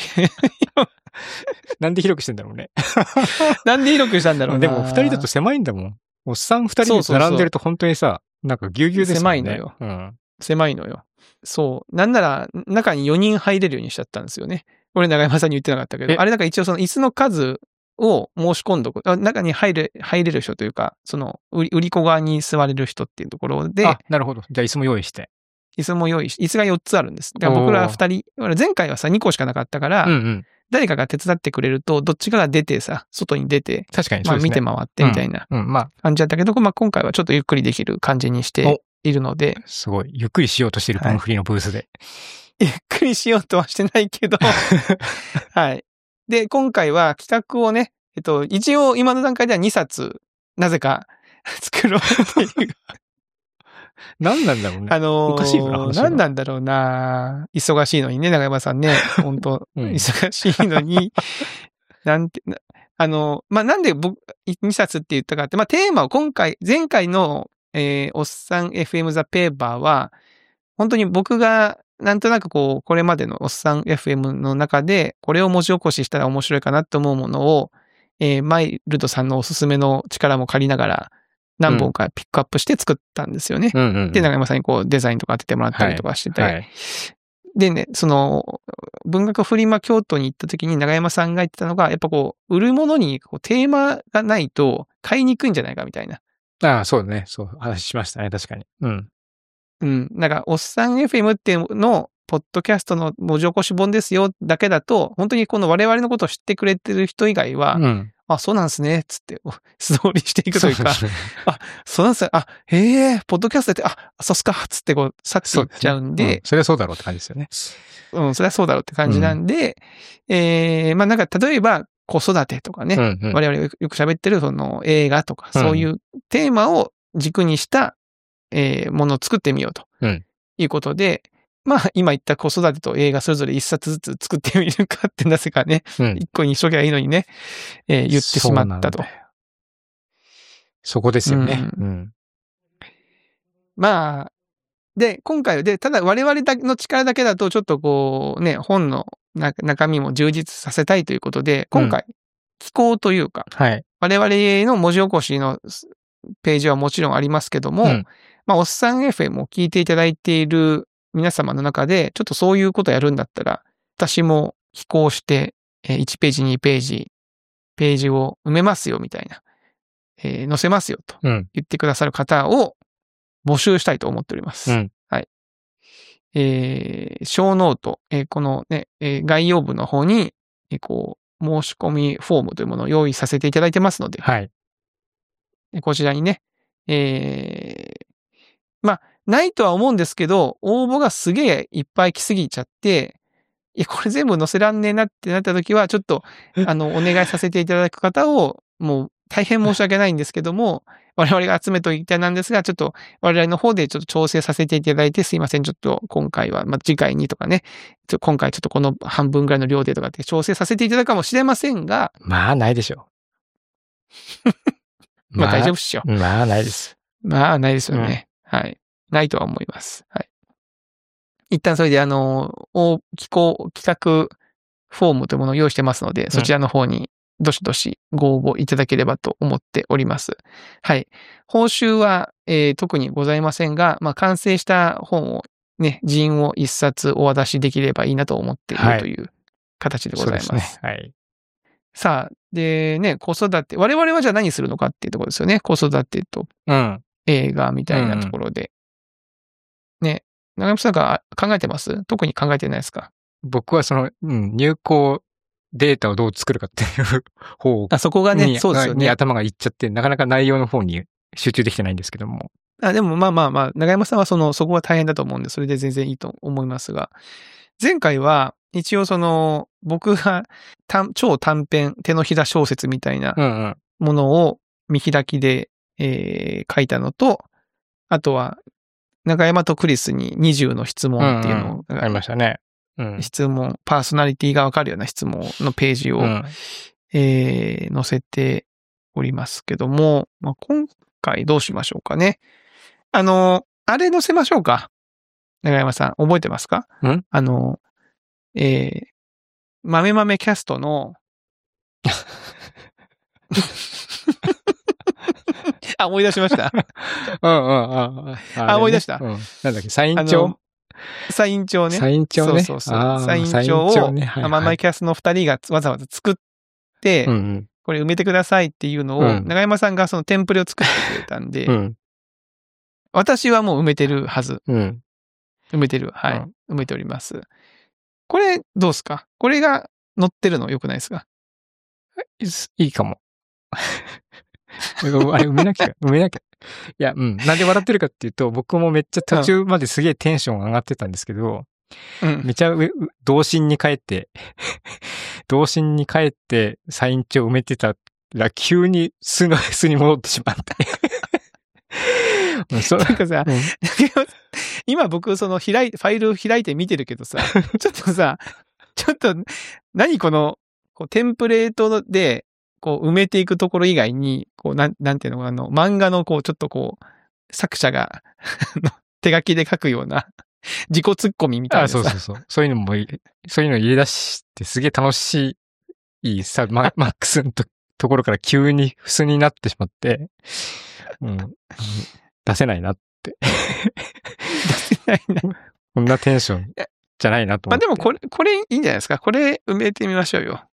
なんで広くしてんだろうね。 なんで広くしたんだろうね。 でも二人だと狭いんだもん。おっさん二人で並んでると本当にさ、なんかぎゅうぎゅうですもんね。 狭いのよ。狭いのよ。そう。なんなら、中に4人入れるようにしちゃったんですよね。俺、長山さんに言ってなかったけど、あれなんか一応その椅子の数を申し込んどく。中に入れる人というか、その、売り子側に座れる人っていうところで。 なるほど。じゃあ椅子も用意して。 椅子が4つあるんです。だから僕ら2人、前回はさ、2個しかなかったから、誰かが手伝ってくれると、どっちかが出てさ、外に出て、 確かにそうですね。 見て回ってみたいな感じだったけど、今回はちょっとゆっくりできる感じにしているので。 すごい。ゆっくりしようとしているパンフリーのブースで。 ゆっくりしようとはしてないけど。はい。で、今回は企画をね、一応今の段階では2冊、なぜか作ろうっていう。 何なんだろうね。おかしいよな、話が。 何なんだろうな。忙しいのにね、長山さんね。本当忙しいのに。なんで僕、2冊って言ったかって、テーマを前回の、おっさん FM ザペーパーは、本当に僕が、なんとなくこれまでのおっさん FM の中で、これを文字起こししたら面白いかなと思うものを、マイルドさんのおすすめの力も借りながら、何本かピックアップして作ったんですよね。で、長山さんにデザインとか当ててもらったりとかしてて。でね、文学フリマ京都に行った時に長山さんが言ってたのが、やっぱ売るものにテーマがないと買いにくいんじゃないかみたいな。 そうだね。そう、話しましたね。確かに。 なんか、おっさん FM っていうの、ポッドキャストの文字起こし本ですよだけだと、本当に我々のことを知ってくれてる人以外は、そうなんですね、つって、素通りしていくというか、そうなんですね、ポッドキャストって、そうっすか、つって去っていっちゃうんで。 それはそうだろうって感じですよね。 それはそうだろうって感じなんで、なんか、例えば、子育てとかね、我々よく喋ってる映画とか、そういうテーマを軸にした、ものを作ってみようということで、今言った子育てと映画それぞれ一冊ずつ作ってみるかってなぜかね、一個にしときゃいいのにね、言ってしまったと。 そこですよね。 で、今回で、ただ我々の力だけだとちょっと本の中身も充実させたいということで、今回、寄稿というか、我々の文字起こしのページはもちろんありますけども、おっさん FM を聞いていただいている皆様の中で、ちょっとそういうことやるんだったら、私も寄稿して、1ページ、2ページ、ページを埋めますよ、みたいな、載せますよ、と言ってくださる方を募集したいと思っております。はい。小ノート、このね、概要文の方に、申し込みフォームというものを用意させていただいてますので、こちらにね、ないとは思うんですけど、応募がすげえいっぱい来すぎちゃって、これ全部載せらんねえなってなった時は、ちょっと、お願いさせていただく方を、もう大変申し訳ないんですけども、我々が集めといたなんですが、ちょっと我々の方でちょっと調整させていただいて、すいません、ちょっと今回は、次回にとかね、今回ちょっとこの半分ぐらいの量でとかって調整させていただくかもしれませんが。 ないでしょう。大丈夫っしょ。 ないです。 ないですよね。はい。ないとは思います。はい。一旦それで企画フォームというものを用意してますので、そちらの方にどしどしご応募いただければと思っております。はい。報酬は、特にございませんが、まあ、完成した本をね、人を一冊お渡しできればいいなと思っているという形でございます。 そうですね。はい。 さあ、でね、子育て、我々はじゃあ何するのかっていうところですよね。子育てと映画みたいなところで。ね、長山さんが考えてます？特に考えてないですか？ 僕は入稿データをどう作るかっていう方そこがね、そうですよね。 に頭がいっちゃって、なかなか内容の方に集中できてないんですけども。 でもまあ、長山さんはそこは大変だと思うんで、それで全然いいと思いますが、前回は一応僕が超短編手のひら小説みたいなものを見開きで、書いたのと、あとは中山とクリスに20の質問っていうのが、 ありましたね。 質問、パーソナリティがわかるような質問のページを、載せておりますけども、まあ、今回どうしましょうかね。あれ載せましょうか。長山さん、覚えてますか？豆豆キャストの思い出しました。思い出した。 なんだっけ、サイン帳？ サイン帳ね。 サイン帳ね。 そう。サイン帳を、豆豆キャストの2人がわざわざ作って、これ埋めてくださいっていうのを、長山さんがそのテンプレを作ってくれたんで、私はもう埋めてるはず。埋めてる。はい。埋めております。これ、どうすか？これが載ってるの良くないですか？ いいかも。あれ、埋めなきゃ。いや、なんで笑ってるかっていうと、僕もめっちゃ途中まですげえテンション上がってたんですけど、めちゃ童心に帰ってサイン帳埋めてたら急に素に戻ってしまって。 なんかさ、今僕ファイル開いて見てるけどさ、ちょっと何このテンプレートで埋めていくところ以外に、なんていうの、漫画のちょっと作者が手書きで書くような自己ツッコミみたいなさ。 そう。そういうの入れ出してすげえ楽しいさ、マックスのところから急に素になってしまって、出せないなって。 出せないな。 こんなテンションじゃないなと思って。 まあでもこれいいんじゃないですか。これ埋めてみましょうよ。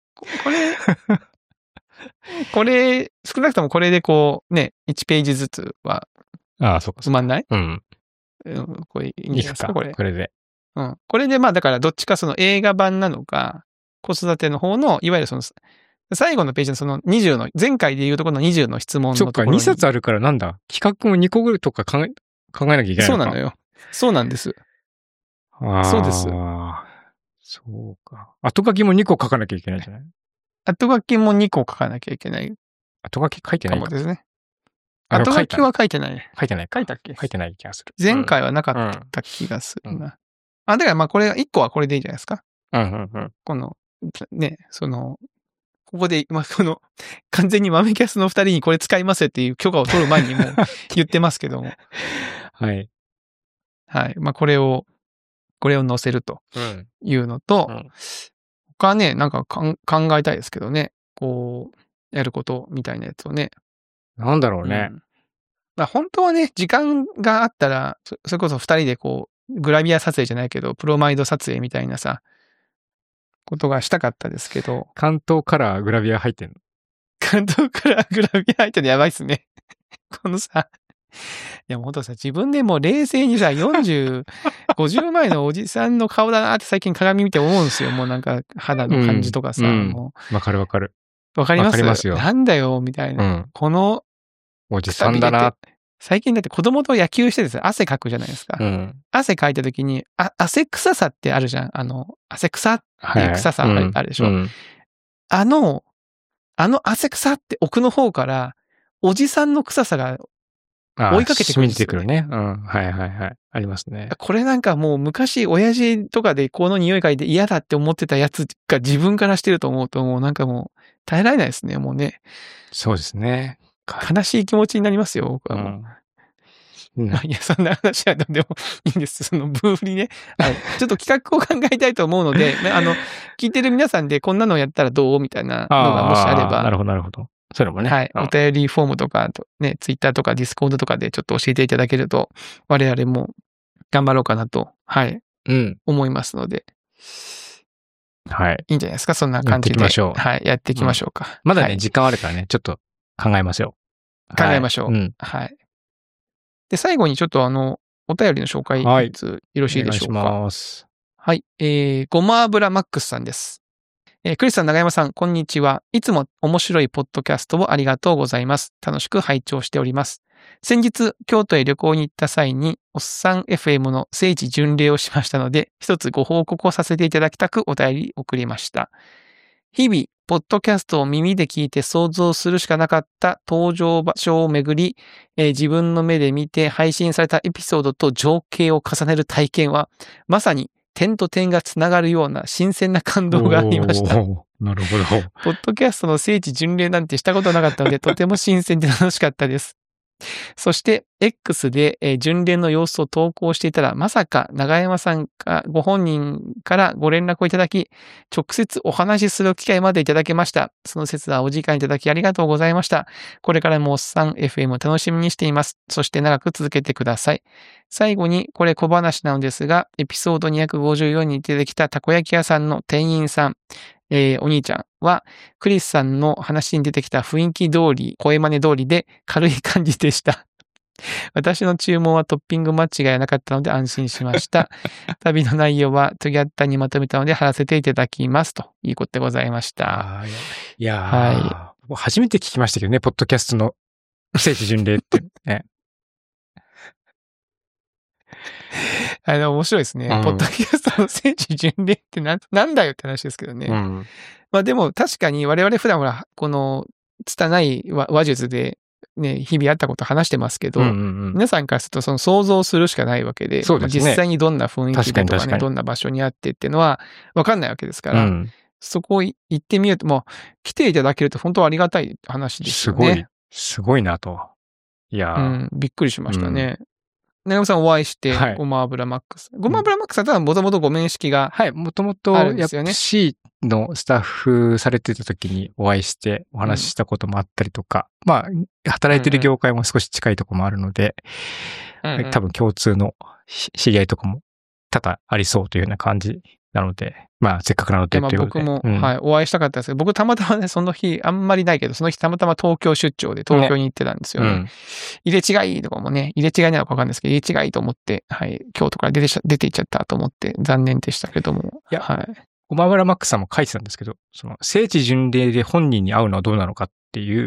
これ、少なくともこれで1ページずつは、埋まんない？これいいんじゃないですか、これ。 これで。 これでだからどっちか映画版なのか、子育ての方の、いわゆる最後のページの20の、前回で言うとこの20の質問のところに。 そっか、2冊あるからなんだ。企画も2個ぐらいとか考えなきゃいけないのか。 そうなのよ。そうなんです。そうです。 そうか。後書きも2個書かなきゃいけないじゃない？ 後書きも2個書かなきゃいけない。 後書き書いてないかもですね。後書きは書いてない。 書いてない。 書いたっけ？ 書いてない気がする。 前回はなかった気がするな。だからこれ1個はこれでいいじゃないですか。この、ね、ここで、完全に豆キャスの2人にこれ使いますっていう許可を取る前にも言ってますけども。 はい。 はい。これを載せるというのと、他ね、なんか考えたいですけどね。やることみたいなやつをね。 なんだろうね。 本当はね、時間があったら、それこそ2人でグラビア撮影じゃないけど、プロマイド撮影みたいなさ、ことがしたかったですけど。 関東カラーグラビア入ってんの？ 関東カラーグラビア入ってんのやばいっすね。いや、もう自分でもう冷静に40、50前のおじさんの顔だなって最近鏡見て思うんですよ。もうなんか肌の感じとかさ。もうわかる。わかります？ わかりますよ。なんだよ、みたいな。この、 おじさんだな。 最近だって子供と野球してですね、汗かくじゃないですか。汗かいた時に、汗臭さってあるじゃん。汗臭っていう臭さあるでしょ。あの汗臭って奥の方から、おじさんの臭さが追いかけてくるんですよ、ね。染みてくるね。はい。ありますね。 これなんかもう昔親父とかでこの匂い嗅いで嫌だって思ってたやつが自分からしてると思うともうなんかもう耐えられないですね、もうね。 そうですね。 悲しい気持ちになりますよ、僕はもう。 いや、そんな話はどうでもいいんです。そのブーフリね。はい。ちょっと企画を考えたいと思うので、聞いてる皆さんでこんなのやったらどうみたいなのがもしあれば。 なるほど、なるほど。それもね。 はい。お便りフォームとか、ね、ツイッターとかディスコードとかでちょっと教えていただけると、我々も頑張ろうかなと、はい。思いますので。 はい。 いいんじゃないですか、そんな感じで。 やっていきましょう。 はい。やっていきましょうか。 まだね、時間あるからね、ちょっと考えましょう。考えましょう。はい。で、最後にちょっとお便りの紹介、よろしいでしょうか。お願いします。はい。ごま油マックスさんです。クリスさん、長山さん、こんにちは。いつも面白いポッドキャストをありがとうございます。楽しく拝聴しております。先日、京都へ旅行に行った際に、おっさん FM の聖地巡礼をしましたので、一つご報告をさせていただきたくお便り送りました。日々、ポッドキャストを耳で聞いて想像するしかなかった登場場所をめぐり、自分の目で見て配信されたエピソードと情景を重ねる体験は、まさに点と点がつながるような新鮮な感動がありました。 なるほど。 ポッドキャストの聖地巡礼なんてしたことなかったので、とても新鮮で楽しかったです。そして、X で、巡礼の様子を投稿していたら、まさか長山さんがご本人からご連絡をいただき、直接お話しする機会までいただけました。その説はお時間いただきありがとうございました。これからもおっさん FM を楽しみにしています。そして長く続けてください。最後に、これ小話なのですが、エピソード254に出てきたたこ焼き屋さんの店員さん、お兄ちゃんは、クリスさんの話に出てきた雰囲気通り、声真似通りで軽い感じでした。私の注文はトッピング間違いなかったので安心しました。旅の内容はトゥギャッタにまとめたので貼らせていただきます。ということでございました。 いやー、はい、初めて聞きましたけどね、ポッドキャストの聖地巡礼ってね。 面白いですね。ポッドキャストの聖地巡礼ってなんだよって話ですけどね。まあでも確かに我々普段はこの拙い話術でね、日々あったこと話してますけど、皆さんからするとその想像するしかないわけで、 そうですね、 実際にどんな雰囲気でとかね、どんな場所にあってっていうのはわかんないわけですから、そこを行ってみると、もう来ていただけると本当ありがたい話ですよね。 すごいなと。いやびっくりしましたね。長山さんお会いして、ごま油マックス。ごま油マックスさんはもともとご面識が。 はい、もともと、やっぱ C のスタッフされてた時にお会いしてお話ししたこともあったりとか、まあ、働いてる業界も少し近いところもあるので、多分共通の知り合いとかも多々ありそうというような感じなので、まあ、せっかくなのでということで。 僕も、はい、お会いしたかったですけど、僕たまたまね、その日、あんまりないけど、その日たまたま東京出張で東京に行ってたんですよね。入れ違いとかもね、入れ違いなのかわかんないですけど、入れ違いと思って、はい、京都から出ていっちゃったと思って、残念でしたけども。 いや、はい。ごま油マックさんも書いてたんですけど、その、聖地巡礼で本人に会うのはどうなのかっていう、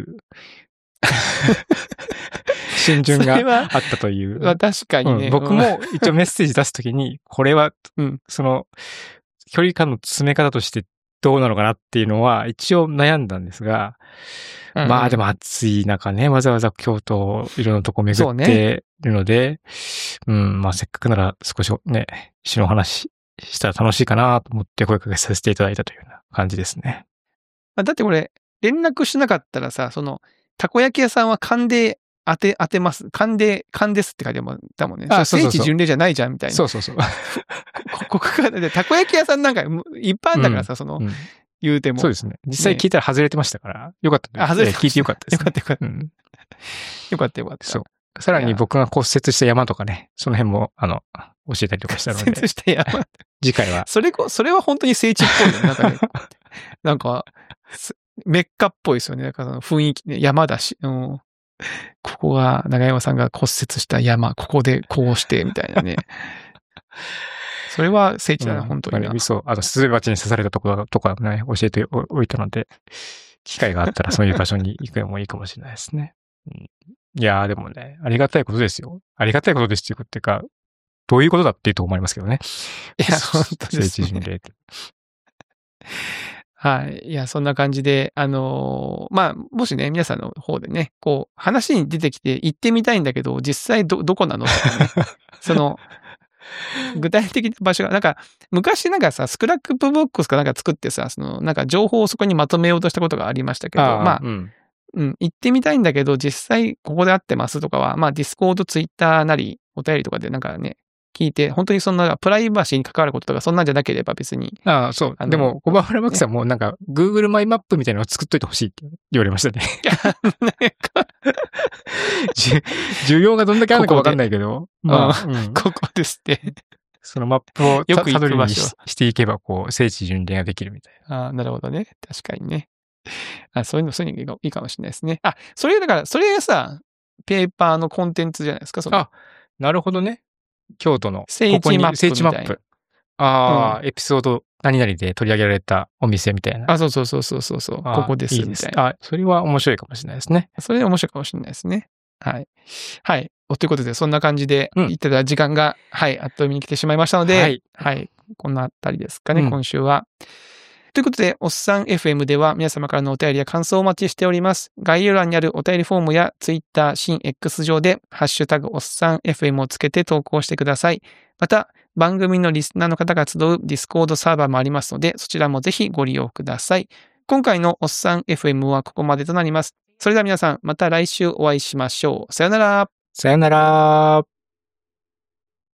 心順があったという。 確かにね。 僕も一応メッセージ出すときに、これは、その、距離感の詰め方としてどうなのかなっていうのは一応悩んだんですが、まあでも暑い中ね、わざわざ京都いろんなとこ巡ってるので、まあせっかくなら少しね、一緒の話したら楽しいかなと思って声かけさせていただいたというような感じですね。 だってこれ、連絡しなかったらさ、その、たこ焼き屋さんは勘で当てます。勘ですって書いてもだもんね。聖地巡礼じゃないじゃんみたいな。 そうそうそう。 ここからで、たこ焼き屋さんなんかいっぱいあるんだからさ、その、言うても。 そうですね。実際聞いたら外れてましたから、よかったです。 外れて聞いてよかったです。 よかったよかった。よかったよかった。 そう。さらに僕が骨折した山とかね、その辺も、教えたりとかしたので。 骨折した山次回は。 それは本当に聖地っぽいよね。なんかね。なんか、メッカっぽいですよね。なんかその雰囲気ね、山だし。ここが、長山さんが骨折した山、ここでこうして、みたいなね。それは聖地だな、本当にな。 そう、スズメバチに刺されたところとかね、教えておいたので、機会があったらそういう場所に行くのもいいかもしれないですね。いやーでもね、ありがたいことですよ。ありがたいことですっていうか、どういうことだっていうと思いますけどね。 いや、本当ですね。 聖地巡礼って。 はい。いや、そんな感じで、まあ、もしね、皆さんの方でね、こう、話に出てきて行ってみたいんだけど、実際どこなのとかね。その、具体的な場所が、なんか、昔なんかさ、スクラップボックスかなんか作ってさ、その、なんか情報をそこにまとめようとしたことがありましたけど、まあ、 行ってみたいんだけど、実際ここで会ってますとかは、まあディスコード、ツイッターなり、お便りとかでなんかね、聞いて、本当にそんなプライバシーに関わることとかそんなんじゃなければ別に。 ああ、そう。でも、小原マックさんもなんか、Google マイマップみたいなのを作っといてほしいって言われましたね。需要がどんだけあるのかわかんないけど。 まあ、ここですって。 そのマップをよくたどりにしていけば、こう、聖地巡礼ができるみたいな。ああ、なるほどね。確かにね。そういうのいいかもしれないですね。それがさ、ペーパーのコンテンツじゃないですか、 なるほどね。京都の。 聖地マップ。 聖地マップ。エピソード何々で取り上げられたお店みたいな。 そう。ここですみたいな。 それは面白いかもしれないですね。 それ面白いかもしれないですね。はい。はい。ということで、そんな感じで、言ってた時間が、あっという間に来てしまいましたので、はい。こんなあたりですかね、今週は。ということで、おっさん FM では皆様からのお便りや感想をお待ちしております。概要欄にあるお便りフォームや Twitter、新 X 上で、ハッシュタグおっさん FM をつけて投稿してください。また、番組のリスナーの方が集うディスコードサーバーもありますので、そちらもぜひご利用ください。今回のおっさん FM はここまでとなります。それでは皆さん、また来週お会いしましょう。さよなら。 さよなら。